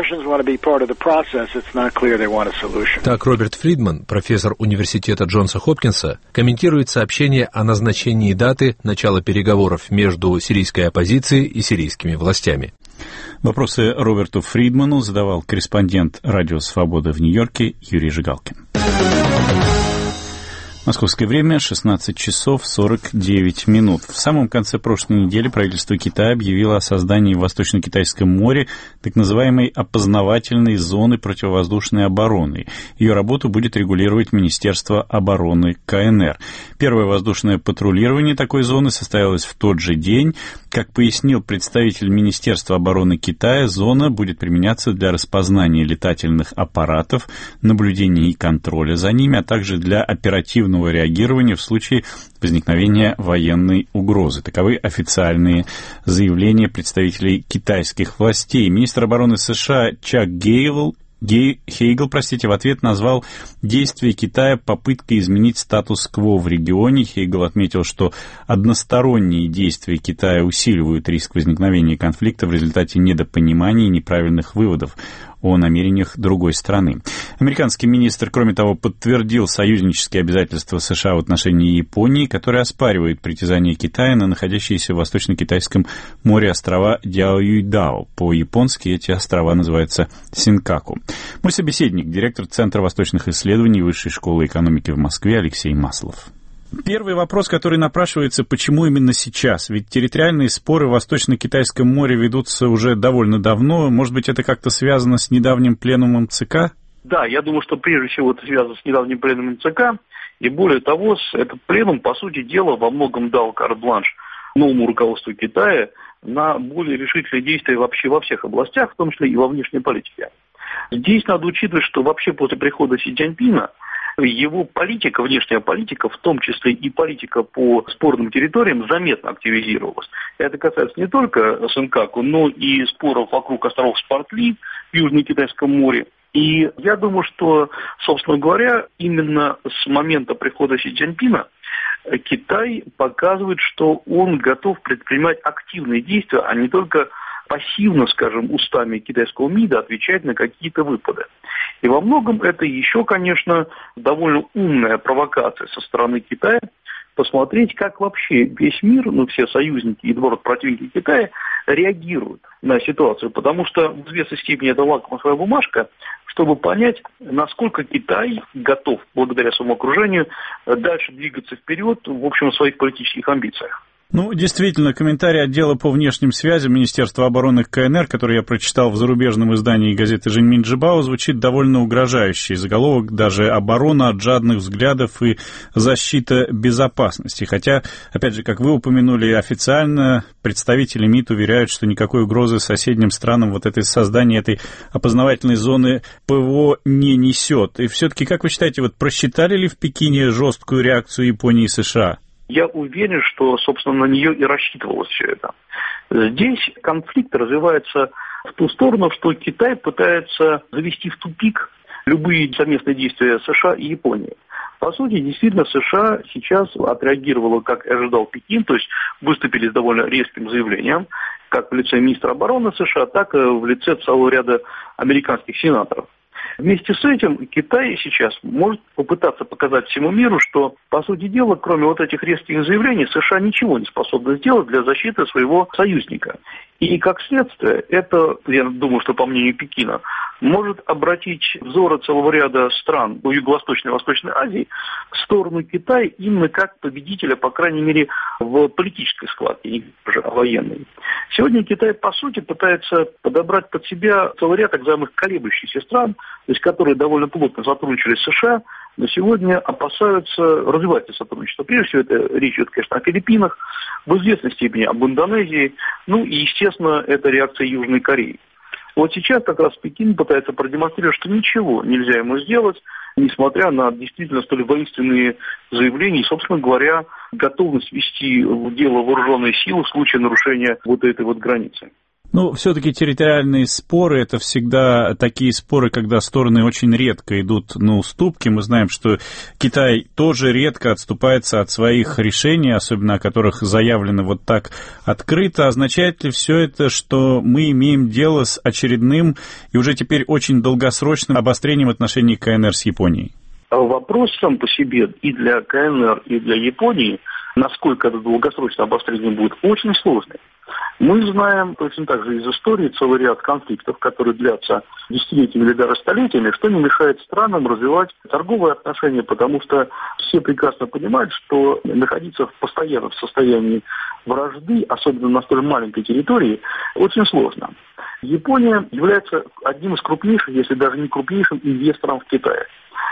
Так Роберт Фридман, профессор университета Джонса Хопкинса, комментирует сообщение о назначении даты начала переговоров между сирийской оппозицией и сирийскими властями. Вопросы Роберту Фридману задавал корреспондент «Радио Свобода» в Нью-Йорке Юрий Жигалкин. Московское время 16 часов 49 минут. В самом конце прошлой недели правительство Китая объявило о создании в Восточно-Китайском море так называемой опознавательной зоны противовоздушной обороны. Ее работу будет регулировать Министерство обороны КНР. Первое воздушное патрулирование такой зоны состоялось в тот же день. Как пояснил представитель Министерства обороны Китая, зона будет применяться для распознания летательных аппаратов, наблюдения и контроля за ними, а также для оперативного реагирования в случае возникновения военной угрозы. Таковы официальные заявления представителей китайских властей. Министр обороны США Чак Хейгл в ответ назвал действия Китая попыткой изменить статус-кво в регионе. Хейгл отметил, что односторонние действия Китая усиливают риск возникновения конфликта в результате недопонимания и неправильных выводов о намерениях другой страны. Американский министр, кроме того, подтвердил союзнические обязательства США в отношении Японии, которая оспаривает притязание Китая на находящиеся в Восточно-Китайском море острова Дяоюйдао. По-японски эти острова называются Синкаку. Мой собеседник, директор Центра восточных исследований Высшей школы экономики в Москве Алексей Маслов. Первый вопрос, который напрашивается, почему именно сейчас? Ведь территориальные споры в Восточно-Китайском море ведутся уже довольно давно. Может быть, это как-то связано с недавним пленумом ЦК? Да, я думаю, что прежде всего это связано с недавним пленумом ЦК. И более того, этот пленум, по сути дела, во многом дал карт-бланш новому руководству Китая на более решительные действия вообще во всех областях, в том числе и во внешней политике. Здесь надо учитывать, что вообще после прихода Си Цзиньпина его политика, внешняя политика, в том числе и политика по спорным территориям, заметно активизировалась. Это касается не только Синкаку, но и споров вокруг островов Спартли в Южно-Китайском море. И я думаю, что, собственно говоря, именно с момента прихода Си Цзиньпина Китай показывает, что он готов предпринимать активные действия, а не только пассивно, скажем, устами китайского МИДа отвечать на какие-то выпады. И во многом это еще, конечно, довольно умная провокация со стороны Китая, посмотреть, как вообще весь мир, все союзники и, наоборот, противники Китая реагируют на ситуацию, потому что в известной степени это лакмусовая бумажка, чтобы понять, насколько Китай готов, благодаря своему окружению, дальше двигаться вперед, в общем, в своих политических амбициях. Действительно, комментарий отдела по внешним связям Министерства обороны КНР, который я прочитал в зарубежном издании газеты «Жэньминь Чжибао», звучит довольно угрожающе. Заголовок даже «Оборона от жадных взглядов и защита безопасности». Хотя, опять же, как вы упомянули, официально представители МИД уверяют, что никакой угрозы соседним странам это создание этой опознавательной зоны ПВО не несет. И все-таки, как вы считаете, просчитали ли в Пекине жесткую реакцию Японии и США? Я уверен, что, собственно, на нее и рассчитывалось все это. Здесь конфликт развивается в ту сторону, что Китай пытается завести в тупик любые совместные действия США и Японии. По сути, действительно, США сейчас отреагировало, как и ожидал Пекин, то есть выступили с довольно резким заявлением, как в лице министра обороны США, так и в лице целого ряда американских сенаторов. Вместе с этим Китай сейчас может попытаться показать всему миру, что, по сути дела, кроме этих резких заявлений, США ничего не способны сделать для защиты своего союзника. И как следствие, это, я думаю, что по мнению Пекина, может обратить взоры целого ряда стран Юго-Восточной и Восточной Азии в сторону Китая именно как победителя, по крайней мере, в политической схватке, не уже военной. Сегодня Китай, по сути, пытается подобрать под себя целый ряд так называемых колеблющихся стран, то есть которые довольно плотно сотрудничали с США, но сегодня опасаются развивать это сотрудничество. Прежде всего, речь идет, конечно, о Филиппинах, в известной степени об Индонезии, ну и, естественно, это реакция Южной Кореи. Вот сейчас как раз Пекин пытается продемонстрировать, что ничего нельзя ему сделать, несмотря на действительно столь воинственные заявления и, собственно говоря, готовность вести дело вооруженные силы в случае нарушения вот этой вот границы. Ну, все-таки территориальные споры — это всегда такие споры, когда стороны очень редко идут на уступки. Мы знаем, что Китай тоже редко отступается от своих решений, особенно о которых заявлено вот так открыто. Означает ли все это, что мы имеем дело с очередным и уже теперь очень долгосрочным обострением отношений КНР с Японией? Вопрос сам по себе и для КНР, и для Японии, насколько это долгосрочное обострение будет, очень сложный. Мы знаем точно так же из истории целый ряд конфликтов, которые длятся десятилетиями или даже столетиями, что не мешает странам развивать торговые отношения, потому что все прекрасно понимают, что находиться постоянно в состоянии вражды, особенно на столь маленькой территории, очень сложно. Япония является одним из крупнейших, если даже не крупнейшим инвестором в Китае.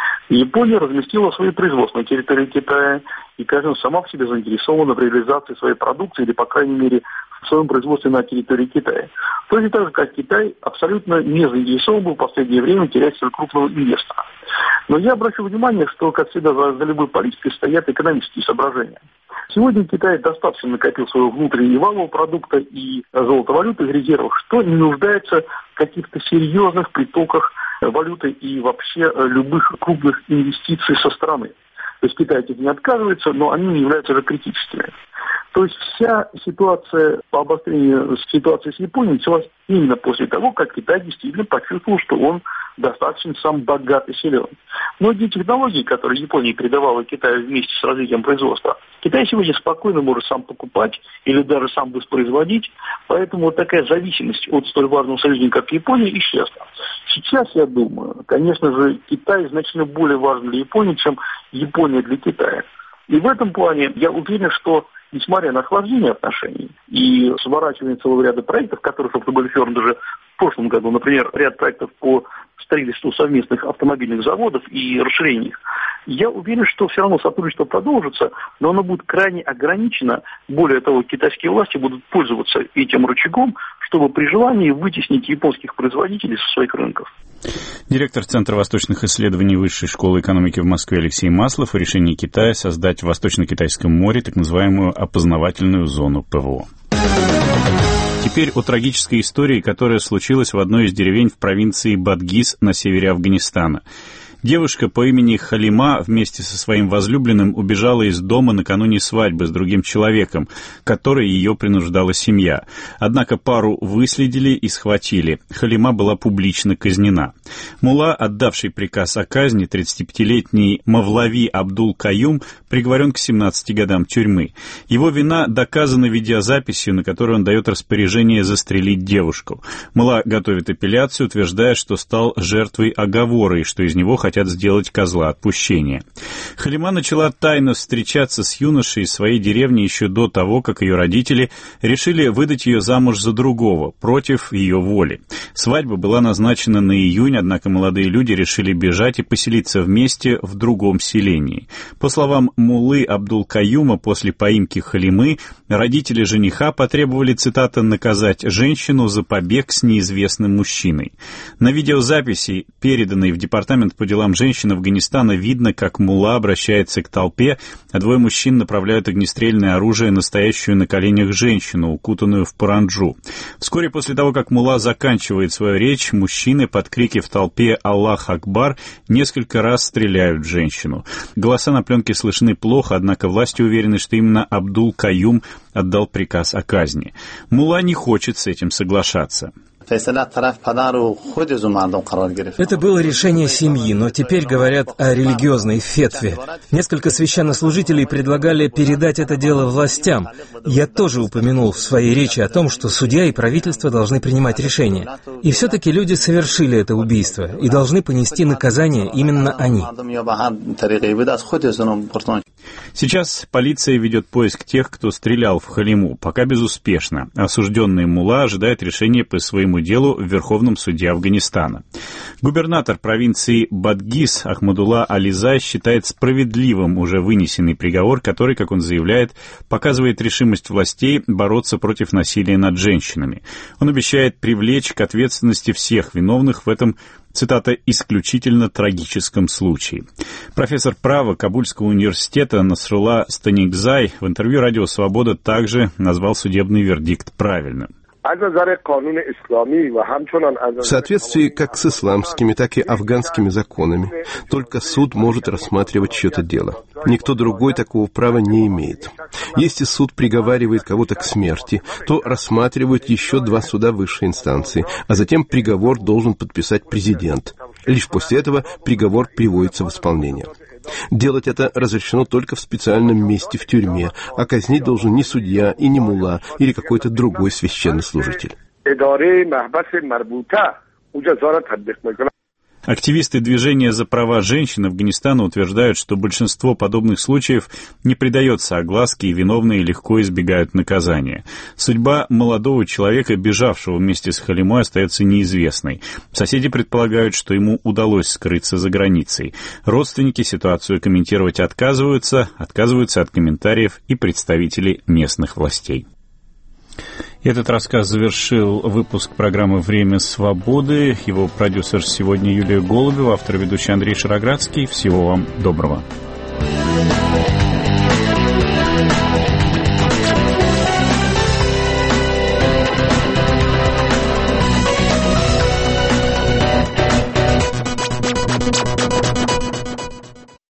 Япония разместила свои производства на территории Китая и, конечно, сама в себе заинтересована в реализации своей продукции или, по крайней мере, в своем производстве на территории Китая. Точно так же, как Китай абсолютно не заинтересован был в последнее время терять столь крупного инвестора. Но я обращу внимание, что, как всегда, за любой политикой стоят экономические соображения. Сегодня Китай достаточно накопил своего внутреннего валового продукта и золотовалютных резервов, что не нуждается в каких-то серьезных притоках валюты и вообще любых крупных инвестиций со стороны. То есть Китай от них не отказывается, но они не являются же критическими. То есть вся ситуация по обострению ситуации с Японией началась именно после того, как Китай действительно почувствовал, что он достаточно сам богат и силен. Многие технологии, которые Япония передавала Китаю вместе с развитием производства, Китай сегодня спокойно может сам покупать или даже сам воспроизводить, поэтому вот такая зависимость от столь важного союзника, как Япония, исчезла. Сейчас, я думаю, конечно же, Китай значительно более важен для Японии, чем Япония для Китая. И в этом плане я уверен, что несмотря на охлаждение отношений и сворачивание целого ряда проектов, которые, собственно, были фермы даже в прошлом году, например, ряд проектов по строительству совместных автомобильных заводов и расширению их, я уверен, что все равно сотрудничество продолжится, но оно будет крайне ограничено. Более того, китайские власти будут пользоваться этим рычагом, чтобы при желании вытеснить японских производителей со своих рынков. Директор Центра восточных исследований Высшей школы экономики в Москве Алексей Маслов о решении Китая создать в Восточно-Китайском море так называемую опознавательную зону ПВО. Теперь о трагической истории, которая случилась в одной из деревень в провинции Бадгис на севере Афганистана. Девушка по имени Халима вместе со своим возлюбленным убежала из дома накануне свадьбы с другим человеком, которой ее принуждала семья. Однако пару выследили и схватили. Халима была публично казнена. Мулла, отдавший приказ о казни, 35-летний Мавлави Абдул-Каюм, приговорен к 17 годам тюрьмы. Его вина доказана видеозаписью, на которой он дает распоряжение застрелить девушку. Мулла готовит апелляцию, утверждая, что стал жертвой оговора и что из него хотят сделать козла отпущения. Халима начала тайно встречаться с юношей из своей деревни еще до того, как ее родители решили выдать ее замуж за другого, против ее воли. Свадьба была назначена на июнь, однако молодые люди решили бежать и поселиться вместе в другом селении. По словам муллы Абдул-Каюма, после поимки Халимы родители жениха потребовали, цитата, «наказать женщину за побег с неизвестным мужчиной». На видеозаписи, переданной в департамент по делам женщин Афганистана, видно, как мулла обращается к толпе, а двое мужчин направляют огнестрельное оружие на стоящую на коленях женщину, укутанную в паранджу. Вскоре после того, как мулла заканчивает свою речь, мужчины под крики в толпе «Аллах Акбар» несколько раз стреляют в женщину. Голоса на пленке слышны плохо, однако власти уверены, что именно Абдул-Каюм отдал приказ о казни. Мулла не хочет с этим соглашаться. Это было решение семьи, но теперь говорят о религиозной фетве. Несколько священнослужителей предлагали передать это дело властям. Я тоже упомянул в своей речи о том, что судья и правительство должны принимать решения. И все-таки люди совершили это убийство и должны понести наказание именно они. Сейчас полиция ведет поиск тех, кто стрелял в Халиму, пока безуспешно. Осужденный мулла ожидает решения по своему делу в Верховном суде Афганистана. Губернатор провинции Бадгис Ахмадулла Ализай считает справедливым уже вынесенный приговор, который, как он заявляет, показывает решимость властей бороться против насилия над женщинами. Он обещает привлечь к ответственности всех виновных в этом, цитата, «исключительно трагическом случае». Профессор права Кабульского университета Насрулла Станикзай в интервью «Радио Свобода» также назвал судебный вердикт правильным. В соответствии как с исламскими, так и афганскими законами, только суд может рассматривать чье-то дело. Никто другой такого права не имеет. Если суд приговаривает кого-то к смерти, то рассматривают еще 2 суда высшей инстанции, а затем приговор должен подписать президент. Лишь после этого приговор приводится в исполнение. Делать это разрешено только в специальном месте в тюрьме, а казнить должен не судья и не мулла или какой-то другой священнослужитель. Активисты движения за права женщин Афганистана утверждают, что большинство подобных случаев не придается огласке и виновные легко избегают наказания. Судьба молодого человека, бежавшего вместе с Халимой, остается неизвестной. Соседи предполагают, что ему удалось скрыться за границей. Родственники ситуацию комментировать отказываются от комментариев и представители местных властей. Этот рассказ завершил выпуск программы «Время свободы». Его продюсер сегодня Юлия Голубева, автор и ведущий Андрей Шароградский. Всего вам доброго.